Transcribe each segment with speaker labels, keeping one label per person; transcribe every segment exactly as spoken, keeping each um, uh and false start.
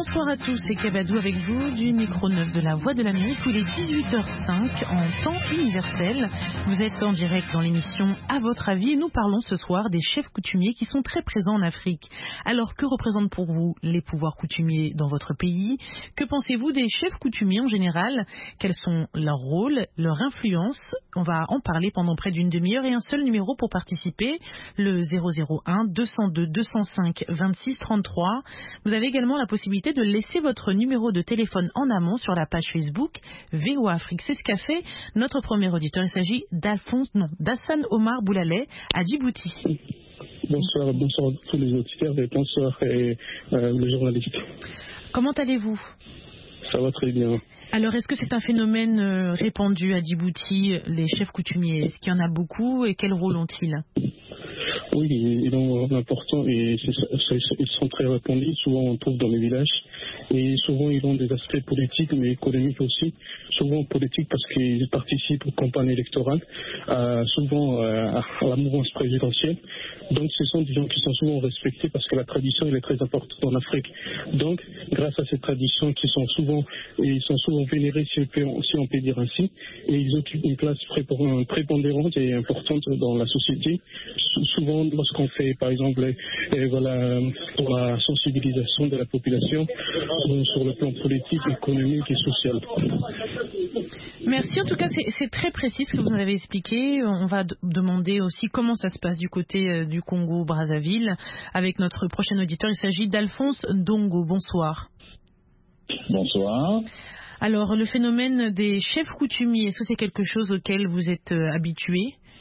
Speaker 1: Bonsoir à tous, c'est Kabadou avec vous du micro neuf de la Voix de l'Amérique où il est dix-huit heures cinq en temps universel. Vous êtes en direct dans l'émission À votre avis et nous parlons ce soir des chefs coutumiers qui sont très présents en Afrique. Alors que représentent pour vous les pouvoirs coutumiers dans votre pays? Que pensez-vous des chefs coutumiers en général? Quels sont leurs rôles, leur influence? On va en parler pendant près d'une demi-heure et un seul numéro pour participer, le zéro zéro un deux zéro deux deux zéro cinq vingt-six trente-trois. Vous avez également la possibilité de laisser votre numéro de téléphone en amont sur la page Facebook V O A Afrique. C'est ce qu'a fait notre premier auditeur. Il s'agit d'Alphonse, non, d'Hassan Omar Boulaleh à Djibouti.
Speaker 2: Bonsoir, bonsoir à tous les auditeurs et bonsoir et, euh, les journalistes.
Speaker 1: Comment allez-vous?
Speaker 2: Ça va très bien.
Speaker 1: Alors, est-ce que c'est un phénomène euh, répandu à Djibouti, les chefs coutumiers? Est-ce qu'il y en a beaucoup et quel rôle ont-ils?
Speaker 2: Oui, ils ont un important et c'est, c'est, ils sont très répandus. Souvent, on trouve dans les villages et souvent, ils ont des aspects politiques mais économiques aussi. Souvent politiques parce qu'ils participent aux campagnes électorales, euh, souvent euh, à la mouvance présidentielle. Donc, ce sont des gens qui sont souvent respectés parce que la tradition elle est très importante en Afrique. Donc, grâce à ces traditions qui sont souvent, ils sont souvent vénérés, si on peut, si on peut dire ainsi, et ils occupent une place prépondérante et importante dans la société. Souvent, lorsqu'on fait, par exemple, et, et voilà, pour la sensibilisation de la population sur le plan politique, économique et social.
Speaker 1: Merci. En tout cas, c'est, c'est très précis ce que vous nous avez expliqué. On va d- demander aussi comment ça se passe du côté euh, du Congo-Brazzaville avec notre prochain auditeur. Il s'agit d'Alphonse Dongo. Bonsoir.
Speaker 3: Bonsoir.
Speaker 1: Alors, le phénomène des chefs coutumiers, est-ce que c'est quelque chose auquel vous êtes euh, habitué?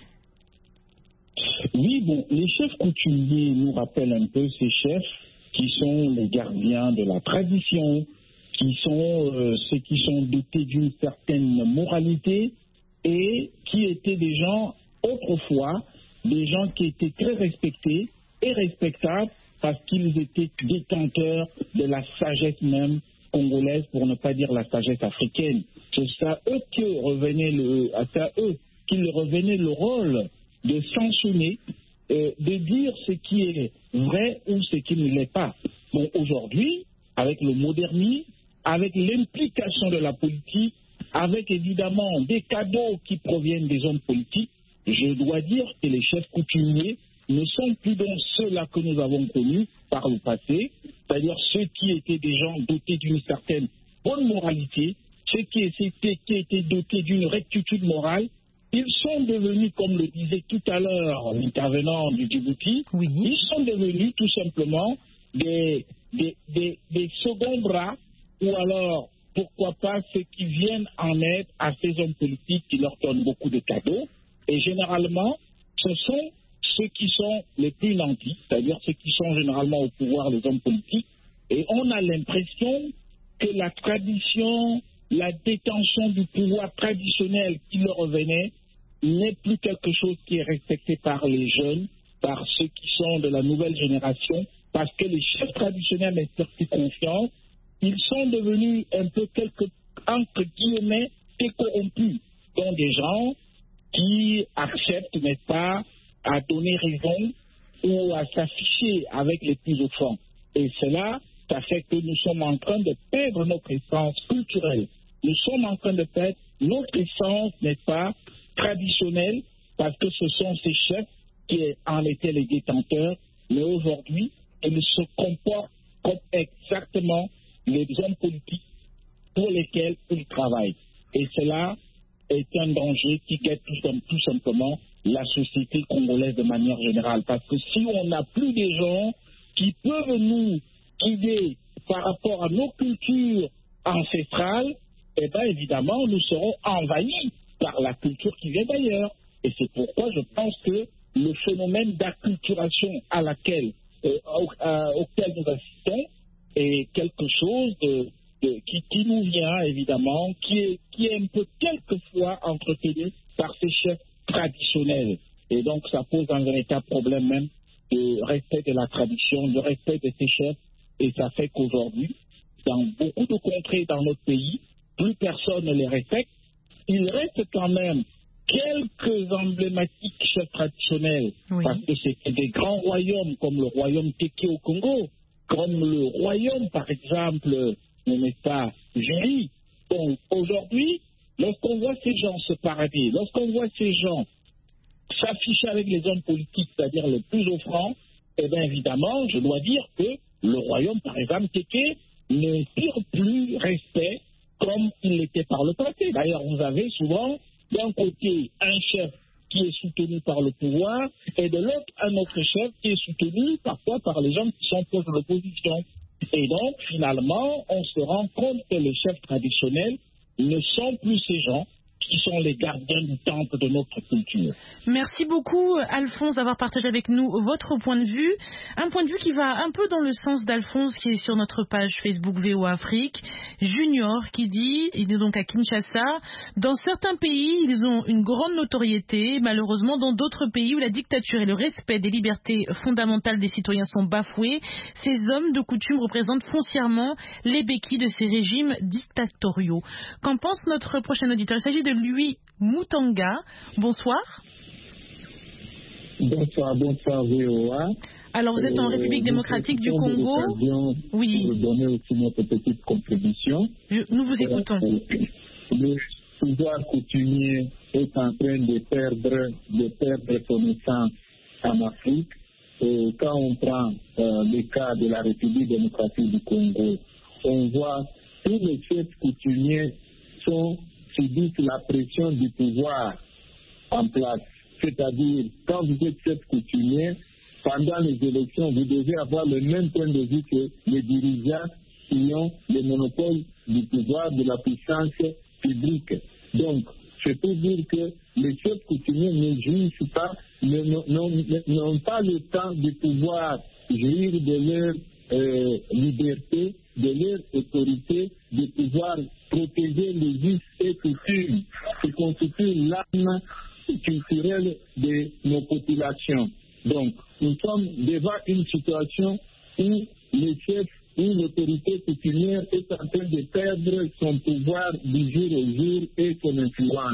Speaker 3: Oui, bon, les chefs coutumiers nous rappellent un peu ces chefs qui sont les gardiens de la tradition, qui sont euh, ceux qui sont dotés d'une certaine moralité et qui étaient des gens, autrefois, des gens qui étaient très respectés et respectables parce qu'ils étaient détenteurs de la sagesse même congolaise, pour ne pas dire la sagesse africaine. C'est à eux que revenait le, c'est à eux qu'il revenait le rôle de sanctionner, euh, de dire ce qui est vrai ou ce qui ne l'est pas. Bon, aujourd'hui, avec le modernisme, avec l'implication de la politique, avec évidemment des cadeaux qui proviennent des hommes politiques, je dois dire que les chefs coutumiers ne sont plus donc ceux-là que nous avons connus par le passé, c'est-à-dire ceux qui étaient des gens dotés d'une certaine bonne moralité, ceux qui étaient, qui étaient dotés d'une rectitude morale. Ils sont devenus, comme le disait tout à l'heure l'intervenant du Djibouti,
Speaker 1: oui.
Speaker 3: Ils sont devenus tout simplement des, des, des, des seconds bras, ou alors, pourquoi pas, ceux qui viennent en aide à ces hommes politiques qui leur donnent beaucoup de cadeaux. Et généralement, ce sont ceux qui sont les plus nantis, c'est-à-dire ceux qui sont généralement au pouvoir, les hommes politiques. Et on a l'impression que la tradition, la détention du pouvoir traditionnel qui leur revenait, n'est plus quelque chose qui est respecté par les jeunes, par ceux qui sont de la nouvelle génération, parce que les chefs traditionnels n'ont plus confiance. Ils sont devenus un peu quelques, entre guillemets, des corrompus, dont des gens qui acceptent, n'est-ce pas, à donner raison ou à s'afficher avec les plus offrants. Et cela, ça fait que nous sommes en train de perdre notre essence culturelle. Nous sommes en train de perdre notre essence, n'est-ce pas, traditionnelle, parce que ce sont ces chefs qui en étaient les détenteurs, mais aujourd'hui, ils se comportent comme exactement les hommes politiques pour lesquels ils travaillent. Et cela est un danger qui guette tout, tout simplement la société congolaise de manière générale. Parce que si on n'a plus des gens qui peuvent nous guider par rapport à nos cultures ancestrales, eh bien évidemment, nous serons envahis par la culture qui vient d'ailleurs. Et c'est pourquoi je pense que le phénomène d'acculturation à laquelle, euh, au, à, auquel nous assistons est quelque chose de, de, qui, qui nous vient évidemment, qui est, qui est un peu quelquefois entretenu par ces chefs traditionnels. Et donc ça pose un véritable problème même de respect de la tradition, de respect de ces chefs. Et ça fait qu'aujourd'hui, dans beaucoup de contrées dans notre pays, plus personne ne les respecte. Il reste quand même quelques emblématiques chefs traditionnels, oui. Parce que c'est des grands royaumes comme le royaume Téké au Congo, comme le royaume, par exemple, n'est pas juif. Donc aujourd'hui, lorsqu'on voit ces gens se parader, lorsqu'on voit ces gens s'afficher avec les hommes politiques, c'est-à-dire les plus offrants, eh bien évidemment, je dois dire que le royaume, par exemple, Kéké, ne tire plus respect comme il l'était par le passé. D'ailleurs, vous avez souvent, d'un côté, un chef qui est soutenu par le pouvoir, et de l'autre, un autre chef qui est soutenu parfois par les gens qui sont proches de l'opposition. Et donc, finalement, on se rend compte que les chefs traditionnels ne sont plus ces gens qui sont les gardiens du temple de notre culture.
Speaker 1: Merci beaucoup, Alphonse, d'avoir partagé avec nous votre point de vue. Un point de vue qui va un peu dans le sens d'Alphonse, qui est sur notre page Facebook V O Afrique. Junior, qui dit, il est donc à Kinshasa, dans certains pays, ils ont une grande notoriété. Malheureusement, dans d'autres pays où la dictature et le respect des libertés fondamentales des citoyens sont bafoués, ces hommes de coutume représentent foncièrement les béquilles de ces régimes dictatoriaux. Qu'en pense notre prochain auditeur? Il s'agit de Louis Moutanga. Bonsoir.
Speaker 4: Bonsoir, bonsoir V O A.
Speaker 1: Alors vous êtes en République euh, démocratique du Congo. Oui.
Speaker 4: Pour donner aussi notre petite contribution.
Speaker 1: Je, nous vous écoutons.
Speaker 4: Euh, le pouvoir coutumier est en train de perdre, de perdre son essence en Afrique. Et quand on prend euh, le cas de la République démocratique du Congo, on voit tous les chefs coutumiers sont subissent la pression du pouvoir en place. C'est-à-dire, quand vous êtes chef coutumier, pendant les élections, vous devez avoir le même point de vue que les dirigeants qui ont le monopole du pouvoir, de la puissance publique. Donc, je peux dire que les chefs coutumiers ne jouissent pas, n'ont pas le temps de pouvoir jouir de leur euh, liberté, de leur autorité, de pouvoir protéger les us et coutumes qui constituent l'âme culturelle de nos populations. Donc, nous sommes devant une situation où le chef où l'autorité coutumière est en train de perdre son pouvoir du jour au jour et son influence.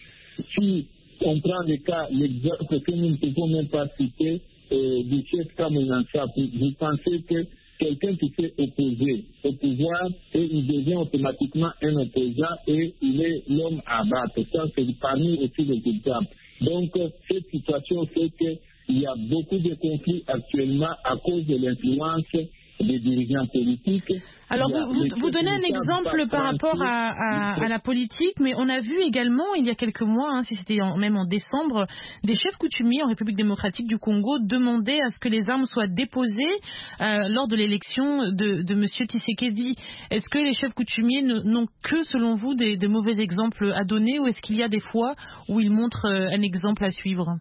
Speaker 4: Si on prend le cas, l'exemple que nous ne pouvons même pas citer euh, du chef Kamenansa, vous pensez que quelqu'un qui s'est opposé au pouvoir et il devient automatiquement un opposant et il est l'homme à battre. Ça, c'est parmi aussi les exemples. Donc, cette situation fait qu'il y a beaucoup de conflits actuellement à cause de l'influence des dirigeants politiques.
Speaker 1: Alors, vous, vous, vous donnez un exemple par rapport à, à, à la politique, mais on a vu également, il y a quelques mois, hein, si c'était en, même en décembre, des chefs coutumiers en République démocratique du Congo demandaient à ce que les armes soient déposées euh, lors de l'élection de, de M. Tshisekedi. Est-ce que les chefs coutumiers n'ont que, selon vous, des, des mauvais exemples à donner, ou est-ce qu'il y a des fois où ils montrent euh, un exemple à suivre?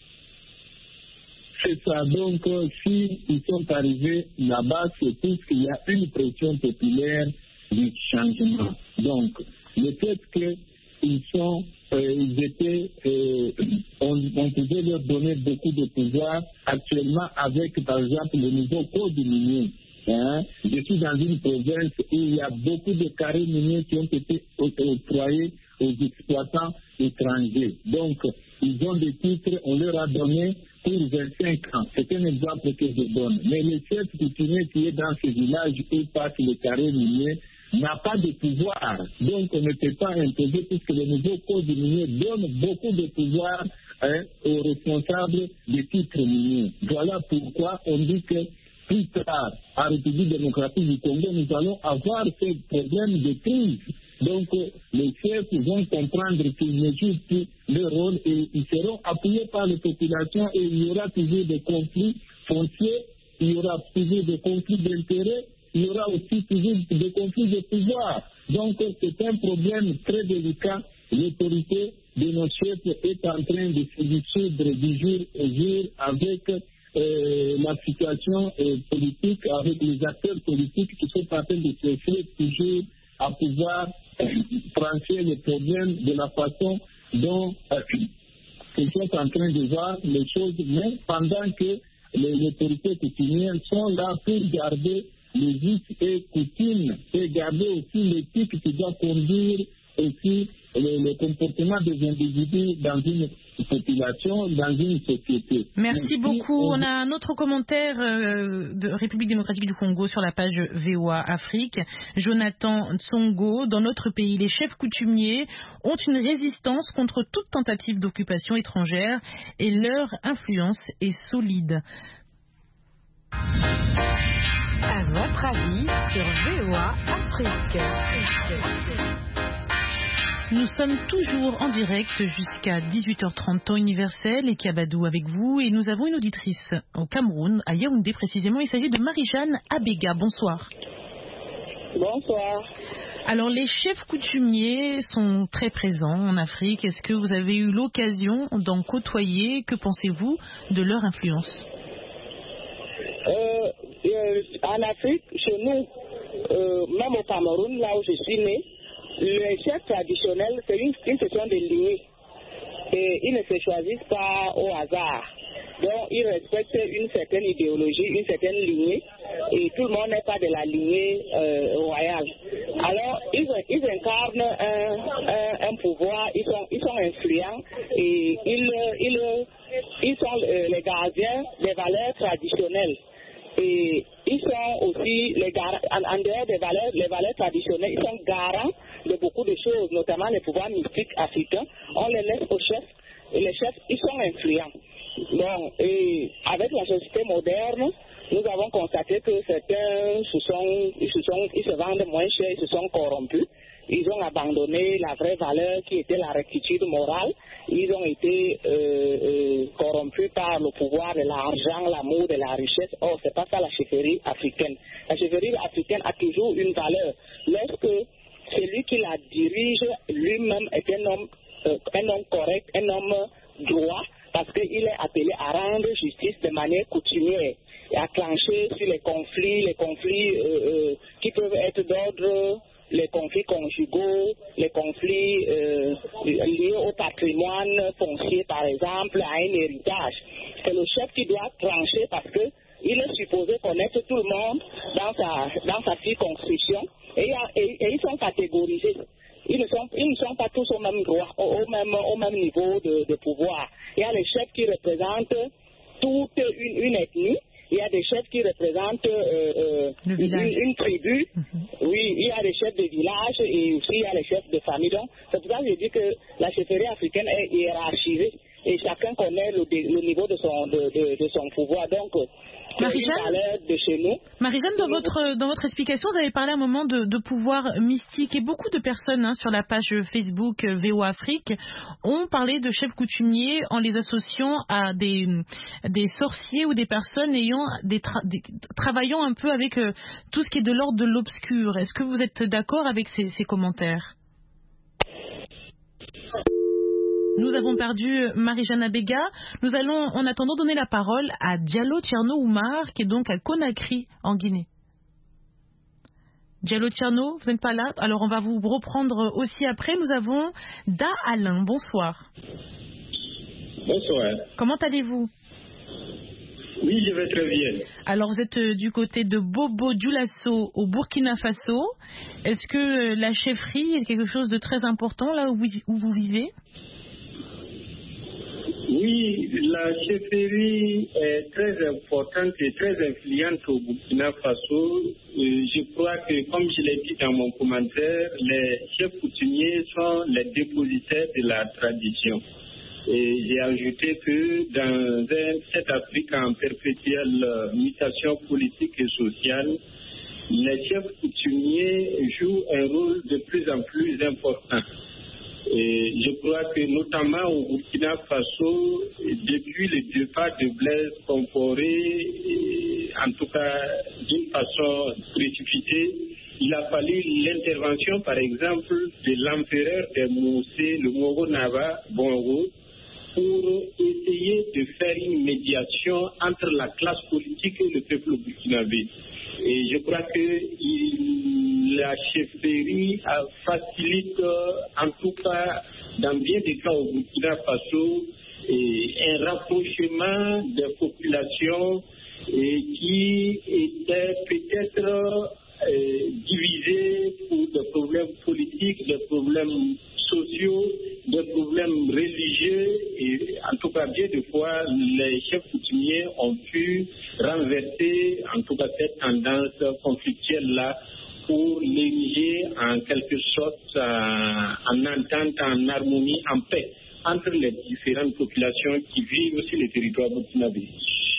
Speaker 4: C'est ça. Donc, euh, s'ils sont arrivés là-bas, c'est parce qu'il y a une pression populaire du changement. Donc, le fait qu'ils sont, euh, ils étaient, euh, on, on pouvait leur donner beaucoup de pouvoir actuellement avec, par exemple, le nouveau code minier. Hein? Je suis dans une province où il y a beaucoup de carrés miniers qui ont été octroyés aux exploitants étrangers. Donc, ils ont des titres, on leur a donné pour vingt-cinq ans. C'est un exemple que je donne. Mais le chef coutumier qui est dans ce village où passe le carré minier n'a pas de pouvoir. Donc, on ne peut pas imposer puisque le nouveau code minier donne beaucoup de pouvoir hein, aux responsables des titres miniers. Voilà pourquoi on dit que plus tard, en République démocratique du Congo, nous allons avoir ce problème de crise. Donc, les chefs vont comprendre qu'ils ne jouent plus leur rôle et ils seront appuyés par les populations et il y aura toujours des conflits fonciers, il y aura toujours des conflits d'intérêts, il y aura aussi toujours des conflits de pouvoir. Donc, c'est un problème très délicat. L'autorité de nos chefs est en train de se dissoudre du jour au jour avec euh, la situation euh, politique, avec les acteurs politiques qui sont en train de chercher toujours à pouvoir trancher les problèmes de la façon dont euh, ils sont en train de voir les choses, mais pendant que les autorités coutumières sont là pour garder les us et coutumes et garder aussi l'éthique qui doit conduire aussi le, le comportement des individus dans une population, dans une société.
Speaker 1: Merci
Speaker 4: Mais
Speaker 1: beaucoup.
Speaker 4: si
Speaker 1: on... on a un autre commentaire euh, de République démocratique du Congo sur la page V O A Afrique. Jonathan Tsongo, dans notre pays, les chefs coutumiers ont une résistance contre toute tentative d'occupation étrangère et leur influence est solide.
Speaker 5: À votre avis sur V O A Afrique.
Speaker 1: Nous sommes toujours en direct jusqu'à dix-huit heures trente temps universel et Kabadou avec vous et nous avons une auditrice au Cameroun, à Yaoundé précisément. Il s'agit de Marie-Jeanne Abega. Bonsoir.
Speaker 6: Bonsoir.
Speaker 1: Alors les chefs coutumiers sont très présents en Afrique. Est-ce que vous avez eu l'occasion d'en côtoyer? Que pensez-vous de leur influence?
Speaker 6: euh, euh, En Afrique, chez nous, euh, même au Cameroun, là où je suis né, les chefs traditionnels, c'est une, une question de lignées. Et ils ne se choisissent pas au hasard. Donc, ils respectent une certaine idéologie, une certaine lignée, et tout le monde n'est pas de la lignée euh, royale. Alors, ils, ils incarnent un, un, un pouvoir, ils sont, ils sont influents, et ils, ils, ils sont les gardiens des valeurs traditionnelles. Et ils sont aussi, les gar- en, en dehors des valeurs, les valeurs traditionnelles, ils sont garants de beaucoup de choses, notamment les pouvoirs mystiques africains. On les laisse aux chefs, et les chefs, ils sont influents. Donc, et avec la société moderne, nous avons constaté que certains se sont, ils se sont, ils se vendent moins cher, ils se sont corrompus. Ils ont abandonné la vraie valeur qui était la rectitude morale. Ils ont été euh, euh, corrompus par le pouvoir de l'argent, l'amour de la richesse. Or, c'est pas ça la chefferie africaine. La chefferie africaine a toujours une valeur. Lorsque celui qui la dirige lui-même est un homme, euh, un homme correct, un homme droit, parce qu'il est appelé à rendre justice de manière coutumière et à clencher sur les conflits, les conflits euh, euh, qui peuvent être d'ordre, les conflits conjugaux, les conflits euh, liés au patrimoine foncier, par exemple, à un héritage. C'est le chef qui doit trancher parce que il est supposé connaître tout le monde dans sa, dans sa circonscription et, et, et ils sont catégorisés. Ils ne sont, ils ne sont pas tous au même droit, au, au, même, au même niveau de, de pouvoir. Il y a les chefs qui représentent toute une, une ethnie. Il y a des chefs qui représentent euh, euh, une, une tribu. Mm-hmm. Oui, il y a des chefs de village et aussi il y a les chefs de famille. Donc, c'est pour ça que je dis que la chefferie africaine est hiérarchisée et chacun connaît le, le niveau de son, de, de, de son pouvoir. Donc,
Speaker 1: Marie-Jeanne,
Speaker 6: de chez nous.
Speaker 1: Marie-Jeanne, dans votre, dans votre explication, vous avez parlé un moment de, de pouvoir mystique et beaucoup de personnes hein, sur la page Facebook V O A Afrique ont parlé de chefs coutumiers en les associant à des, des sorciers ou des personnes ayant des, tra- des travaillant un peu avec euh, tout ce qui est de l'ordre de l'obscur. Est-ce que vous êtes d'accord avec ces, ces commentaires? Nous avons perdu Marie-Jeanne Abega. Nous allons, en attendant, donner la parole à Diallo Tierno Oumar, qui est donc à Conakry, en Guinée. Diallo Tierno, vous n'êtes pas là? Alors, on va vous reprendre aussi après. Nous avons Da Alain. Bonsoir.
Speaker 7: Bonsoir.
Speaker 1: Comment allez-vous?
Speaker 7: Oui, je vais très bien.
Speaker 1: Alors, vous êtes du côté de Bobo Dioulasso, au Burkina Faso. Est-ce que la chefferie est quelque chose de très important là où vous, où vous vivez?
Speaker 7: Oui, la chefferie est très importante et très influente au Burkina Faso. Je crois que, comme je l'ai dit dans mon commentaire, les chefs coutumiers sont les dépositaires de la tradition. Et j'ai ajouté que dans un, cette Afrique en perpétuelle mutation politique et sociale, les chefs coutumiers jouent un rôle de plus en plus important. Et je crois que notamment au Burkina Faso, depuis le départ de Blaise Compaoré, en tout cas d'une façon précipitée, il a fallu l'intervention par exemple de l'empereur des Moussé, le Moro Nava Bongo, pour essayer de faire une médiation entre la classe politique et le peuple burkinabé. Et je crois que il, la chefferie facilite, en tout cas dans bien des cas au Burkina Faso, et un rapprochement des populations et qui étaient peut-être euh, divisées pour des problèmes politiques, des problèmes tout cas cette tendance conflictuelle-là pour l'ériger en quelque sorte euh, en entente, en harmonie, en paix entre les différentes populations qui vivent sur les territoires burkinabés.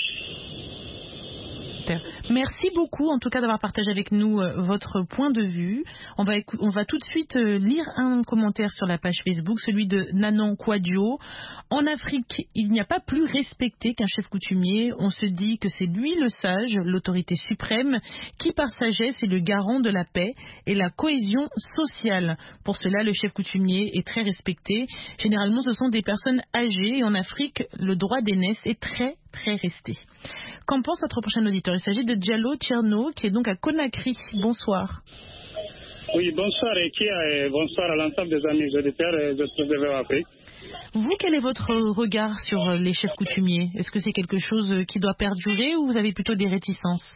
Speaker 1: Merci beaucoup en tout cas d'avoir partagé avec nous euh, votre point de vue. On va, écou- on va tout de suite euh, lire un commentaire sur la page Facebook, celui de Nanan Kwadjo. En Afrique, il n'y a pas plus respecté qu'un chef coutumier. On se dit que c'est lui le sage, l'autorité suprême, qui par sagesse est le garant de la paix et la cohésion sociale. Pour cela, le chef coutumier est très respecté. Généralement, ce sont des personnes âgées et en Afrique, le droit d'aînesse est très très resté. Qu'en pense notre prochain auditeur? Il s'agit de Diallo Tcherno, qui est donc à Conakry. Bonsoir.
Speaker 2: Oui, bonsoir Ekia et bonsoir à l'ensemble des amis auditeurs et de tous les Afrique.
Speaker 1: Vous, quel est votre regard sur les chefs coutumiers? Est-ce que c'est quelque chose qui doit perdurer ou vous avez plutôt des réticences?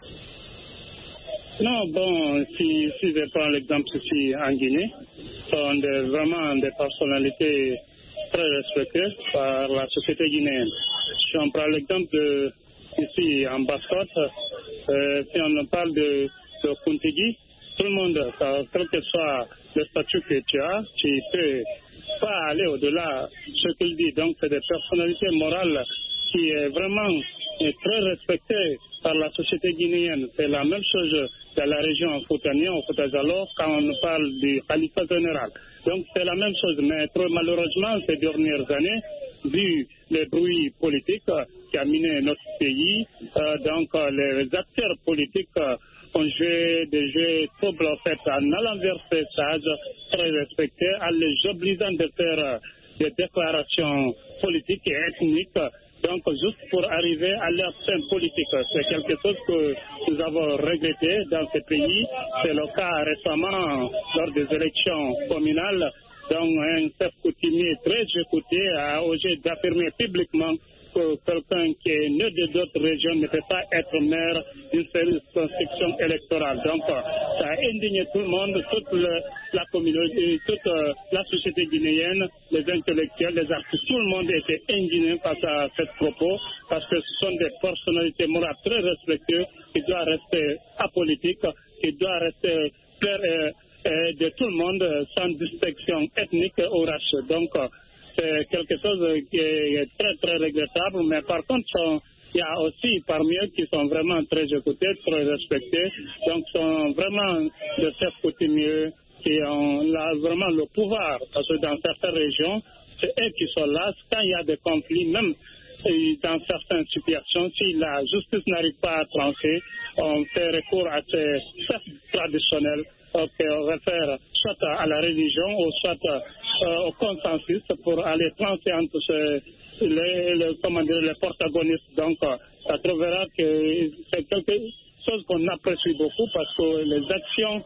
Speaker 2: Non, bon, si, si je prends l'exemple ici en Guinée, sont des, vraiment des personnalités très respectées par la société guinéenne. Si on prend l'exemple de ici en Basse-Côte, euh, si on parle de, de Kuntigi, tout le monde, quel que soit le statut que tu as, tu peux pas aller au-delà de ce qu'il dit. Donc, c'est des personnalités morales qui est vraiment très respectées par la société guinéenne. C'est la même chose dans la région Foutania, au Fouta-Jallo, quand on parle du califat général. Donc, c'est la même chose. Mais trop malheureusement, ces dernières années, vu les bruits politiques qui ont miné notre pays, euh, donc les acteurs politiques ont joué des jeux troubles en fait, en allant vers ces sages très respectés, en les obligeant de faire des déclarations politiques et ethniques. Donc, juste pour arriver à leur fin politique. C'est quelque chose que nous avons regretté dans ce pays. C'est le cas récemment lors des élections communales. Donc, un chef coutumier très écouté a osé d'affirmer publiquement que quelqu'un qui est né de d'autres régions ne peut pas être maire d'une circonscription électorale. Donc, ça a indigné tout le monde, toute le, la communauté, toute euh, la société guinéenne, les intellectuels, les artistes, tout le monde était indigné face à ce propos, parce que ce sont des personnalités morales très respectées qui doivent rester apolitiques, qui doivent rester claires euh, euh, de tout le monde sans distinction ethnique ou race. Donc, c'est quelque chose qui est très, très regrettable. Mais par contre, il y a aussi parmi eux qui sont vraiment très écoutés, très respectés. Donc, sont vraiment des chefs coutumiers qui ont là, vraiment le pouvoir. Parce que dans certaines régions, c'est eux qui sont là. Quand il y a des conflits, même dans certaines situations, si la justice n'arrive pas à trancher, on fait recours à ces chefs traditionnels. Okay, on réfère soit à la religion ou soit euh, au consensus pour aller trancher entre ce, les, les, comment dire, les protagonistes. Donc, euh, ça trouvera que c'est quelque chose qu'on apprécie beaucoup parce que les actions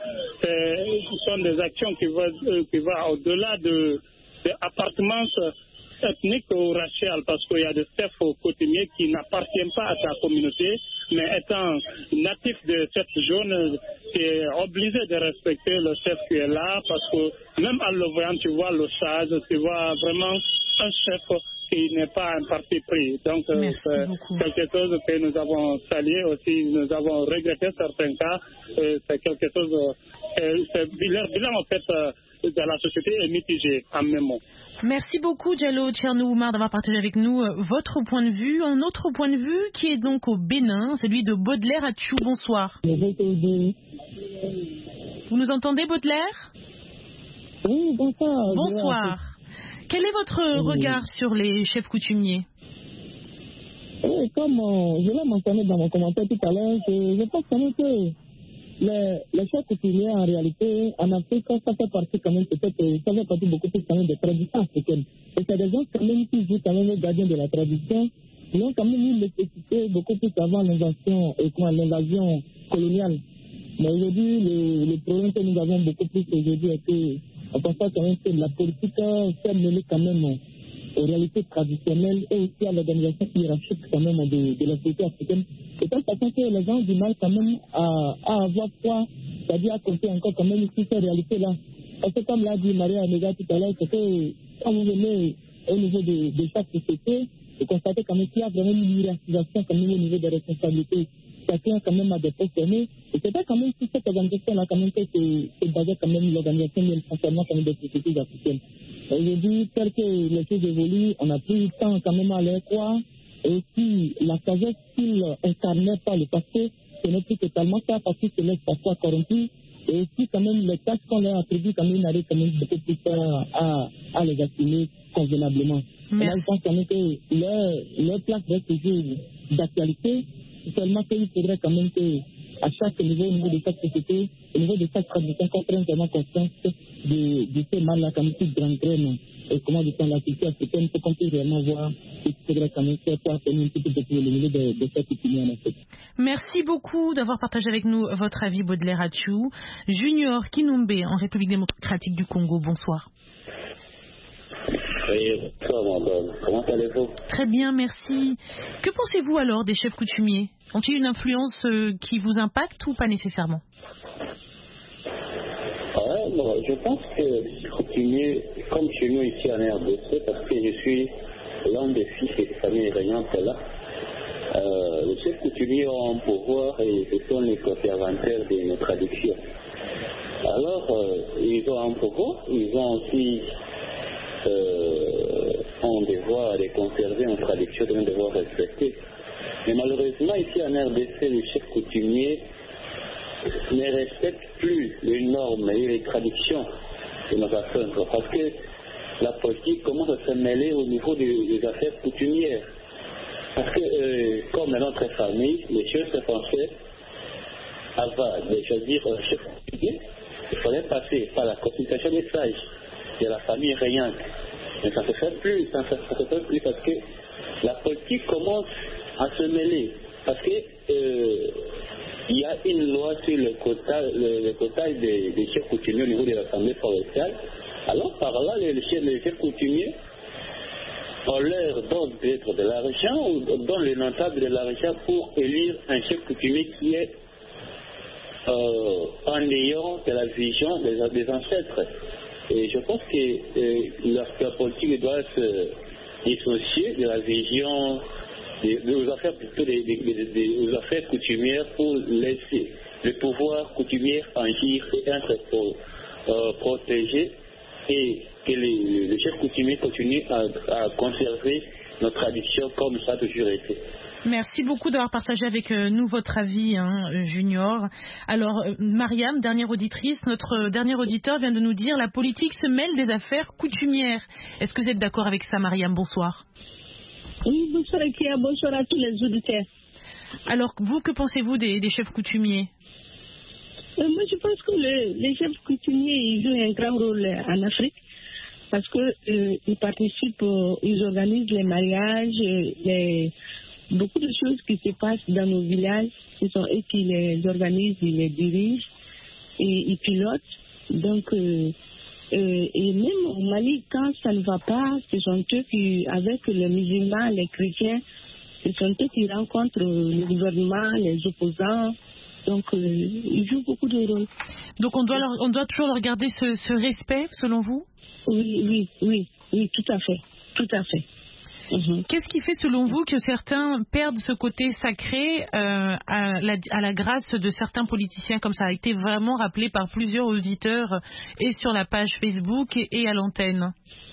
Speaker 2: ce sont des actions qui vont, qui vont au-delà de, de appartenance ethnique ou raciale, parce qu'il y a des chefs coutumiers qui n'appartiennent pas à ta communauté, mais étant natif de cette zone, tu es obligé de respecter le chef qui est là, parce que même en le voyant, tu vois le sage, tu vois vraiment un chef qui n'est pas un parti pris. Donc, c'est quelque chose que nous avons salué aussi, nous avons regretté certains cas, c'est quelque chose, c'est, leur bilan en fait de la société est mitigé en même mot.
Speaker 1: Merci beaucoup Diallo Tcherno Oumar d'avoir partagé avec nous votre point de vue. Un autre point de vue qui est donc au Bénin, celui de Baudelaire Atchou. Bonsoir. Vous nous entendez, Baudelaire?
Speaker 8: Oui, bonsoir.
Speaker 1: Bonsoir. Quel est votre oui. regard sur les chefs coutumiers?
Speaker 8: Oui, comme euh, je l'ai mentionné dans mon commentaire tout à l'heure, je, je pense quand même que les, les chefs coutumiers, en réalité, en Afrique, ça fait partie quand même, peut-être, ça fait partie beaucoup plus quand même des traditions africaines. Et c'est des gens quand même qui jouent quand même les gardiens de la tradition. Ils ont quand même eu l'efficacité beaucoup plus avant l'invasion, et comment, l'invasion coloniale. Mais aujourd'hui, le, le problème que nous avons beaucoup plus aujourd'hui est que, on constate quand même que la politique s'est menée quand même aux réalités traditionnelles et aussi à l'organisation hiérarchique quand même de, de la société africaine. Et tant que les gens ont du mal quand même à, à avoir foi, c'est-à-dire à compter encore quand même sur ces réalités-là. Parce que comme l'a dit Maria Améga tout à l'heure, c'est que quand vous venez au niveau de, de chaque société, vous constatez quand même qu'il y a vraiment une hiérarchisation quand même au niveau des responsabilités. chacun quand même a des postes donnés. Et c'est pas quand même si cette organisation-là, quand même, c'est, c'est basé quand même l'organisation de l'enseignement quand même des sociétés africaines. Aujourd'hui, tel que les choses évoluent, on a plus le temps quand même à les croire. Et aussi, la sagesse qu'ils incarnaient par le passé, ce n'est plus totalement ça parce qu'ils se laissent parfois corrompus. Et aussi, quand même, les tâches qu'on leur attribue, quand même, on arrive quand même beaucoup plus à, à, à les assumer convenablement. Là, je pense quand même que leur, leur place reste toujours d'actualité, seulement qu'il faudrait quand même que, à chaque niveau, au niveau de chaque société, au niveau de chaque tradition, qu'on prenne vraiment conscience de, de ces mal-là, comme qui gangrènent et comment de temps la culture africaine, pour qu'on puisse réellement voir ce qu'il faudrait quand même faire pour atteindre un petit peu de le niveau de, de cette opinion en Afrique.
Speaker 1: Merci beaucoup d'avoir partagé avec nous votre avis, Baudelaire Athiou. Junior Kinumbe, en République démocratique du Congo, bonsoir.
Speaker 9: Oui, bonsoir, madame. Comment allez-vous? Très
Speaker 1: bien, merci. Que pensez-vous alors des chefs coutumiers? Ont-ils une influence euh, qui vous impacte ou pas nécessairement?
Speaker 9: Ouais, bon, je pense que les coutumiers, comme chez nous ici en R D C, parce que je suis l'un des fils et des familles régnantes là, euh, les chefs coutumiers ont un pouvoir et ce sont les conservateurs de nos traditions. Alors, euh, ils ont un pouvoir, ils ont aussi euh, un devoir de conserver une tradition, un devoir respecter. Mais malheureusement, ici en R D C, les chefs coutumiers ne respectent plus les normes et les traditions de nos affaires, parce que la politique commence à se mêler au niveau des, des affaires coutumières. Parce que, euh, comme dans notre famille, les chefs français, avant de choisir un chef coutumier, il fallait passer par la consultation des sages de la famille régnante. Mais ça ne se fait plus, ça ne se fait plus parce que la politique commence à se mêler. Parce que euh, il y a une loi sur le quota, le, le quota des, des chefs coutumiers au niveau de l'Assemblée provinciale. Alors par là, les, les, chefs, les chefs coutumiers, on leur donne peut-être de l'argent ou donne le notable de l'argent pour élire un chef coutumier qui est euh, en ayant de la vision des, des ancêtres. Et je pense que euh, la, la politique doit se dissocier de la vision des, des affaires plutôt des, des, des, des affaires coutumières pour laisser le pouvoir coutumier agir et être pour, euh, protégé et que les, les chefs coutumiers continuent à, à conserver nos traditions comme ça a toujours été.
Speaker 1: Merci beaucoup d'avoir partagé avec nous votre avis, hein, Junior. Alors, Mariam, dernière auditrice, notre dernier auditeur vient de nous dire la politique se mêle des affaires coutumières. Est-ce que vous êtes d'accord avec ça, Mariam? Bonsoir.
Speaker 10: Oui, bonsoir, Kia. Bonsoir à tous les auditeurs.
Speaker 1: Alors, vous, que pensez-vous des, des chefs coutumiers?
Speaker 10: euh, Moi, je pense que le, les chefs coutumiers ils jouent un grand rôle en Afrique parce qu'ils euh, participent, euh, ils organisent les mariages, les... beaucoup de choses qui se passent dans nos villages, ce sont eux qui les organisent, ils les dirigent et ils pilotent. Donc, euh, euh, et même au Mali, quand ça ne va pas, ce sont eux qui, avec les musulmans, les chrétiens, ce sont eux qui rencontrent le gouvernement, les opposants. Donc, euh, ils jouent beaucoup de rôles.
Speaker 1: Donc, on doit, leur, on doit toujours leur garder ce, ce respect, selon vous?
Speaker 10: Oui, oui, oui, oui, tout à fait, tout à fait.
Speaker 1: Mmh. Qu'est-ce qui fait, selon vous, que certains perdent ce côté sacré euh, à, la, à la grâce de certains politiciens, comme ça a été vraiment rappelé par plusieurs auditeurs et sur la page Facebook et, et à l'antenne?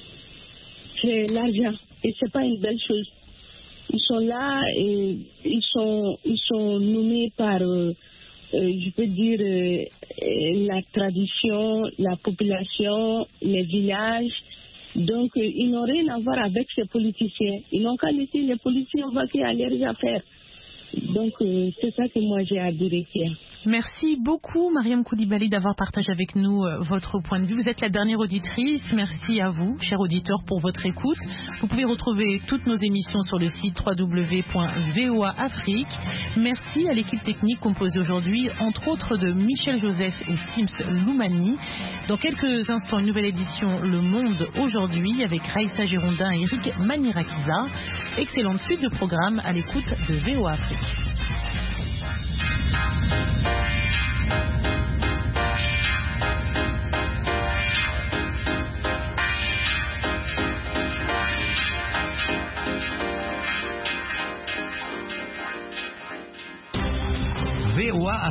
Speaker 10: C'est l'argent et c'est pas une belle chose. Ils sont là et ils sont ils sont nommés par euh, euh, je peux dire euh, la tradition, la population, les villages. Donc, euh, ils n'ont rien à voir avec ces politiciens. Ils n'ont qu'à laisser les politiciens vaquer à leurs affaires. Donc, euh, c'est ça que moi j'ai à dire hier.
Speaker 1: Merci beaucoup, Mariam Koulibaly, d'avoir partagé avec nous euh, votre point de vue. Vous êtes la dernière auditrice. Merci à vous, chers auditeurs, pour votre écoute. Vous pouvez retrouver toutes nos émissions sur le site w w w point v o a afrique. Merci à l'équipe technique composée aujourd'hui, entre autres, de Michel Joseph et Sims Loumani. Dans quelques instants, une nouvelle édition Le Monde aujourd'hui avec Raïssa Girondin et Eric Manirakiza. Excellente suite de programme à l'écoute de V O A Afrique.